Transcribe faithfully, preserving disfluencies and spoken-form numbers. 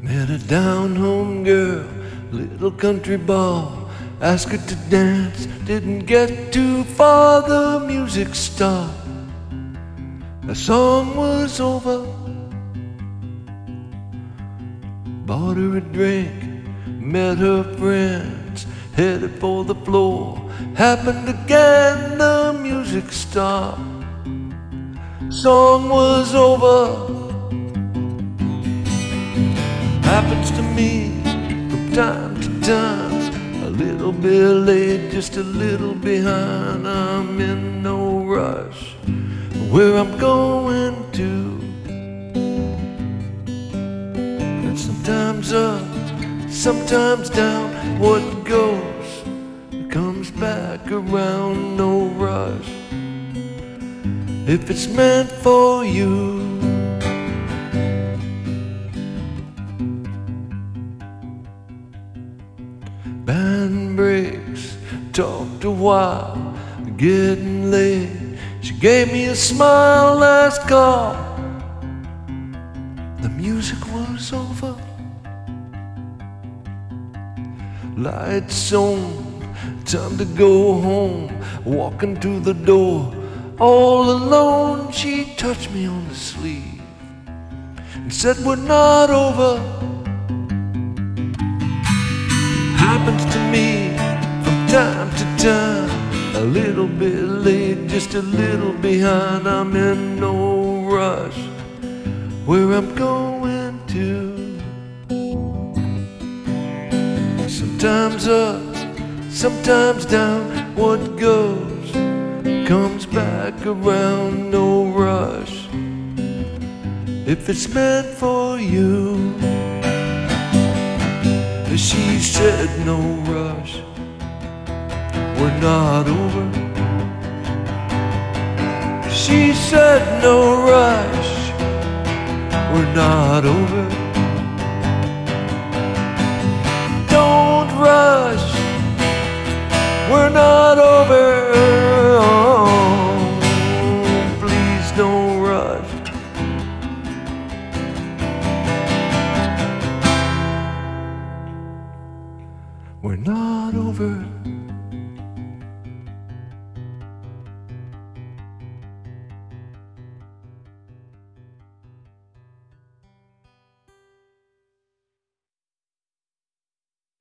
Met a down-home girl, little country ball. Asked her to dance, didn't get too far. The music stopped, the song was over. Bought her a drink, met her friends, headed for the floor. Happened again, the music stopped, song was over. Happens to me from time to time, a little bit late, just a little behind. I'm in no rush where I'm going to, and sometimes up, sometimes down. What goes comes back around, no rush. If it's meant for you, band breaks, talked a while, getting late. She gave me a smile, last call. The music was over. Lights on, time to go home. Walking to the door, all alone. She touched me on the sleeve and said, we're not over. Happens to me from time to time, a little bit late, just a little behind. I'm in no rush where I'm going to. Sometimes up, sometimes down. What goes comes back around, no rush. If it's meant for you. She said no rush, we're not over. She said no rush, we're not over. Don't rush, we're not over. Oh, please don't rush. We're not over.